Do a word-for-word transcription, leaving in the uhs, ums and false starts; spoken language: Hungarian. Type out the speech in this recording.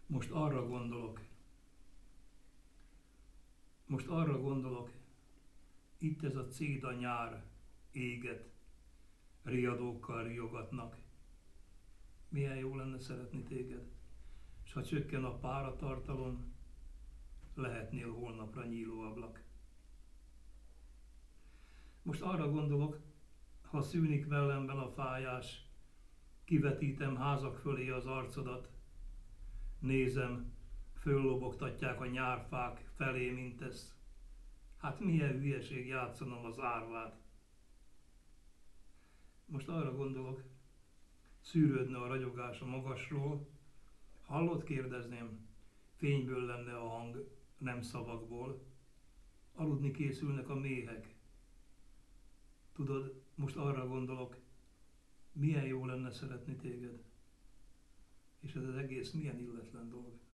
Most arra gondolok, most arra gondolok, itt ez a céda nyár éget, riadókkal riogatnak. Milyen jó lenne szeretni téged, s ha csökken a páratartalom, lehetnél holnapra nyíló ablak. Most arra gondolok, ha szűnik mellemben a fájás, kivetítem házak fölé az arcodat, nézem, föllobogtatják a nyárfák felé, mint ez. Hát milyen hülyeség játszanom az árvát. Most arra gondolok, szűrődne a ragyogás a magasról, hallott, kérdezném, fényből lenne a hang, nem szavakból. Aludni készülnek a méhek. Tudod, most arra gondolok, milyen jó lenne szeretni téged, és ez az egész milyen illetlen dolog.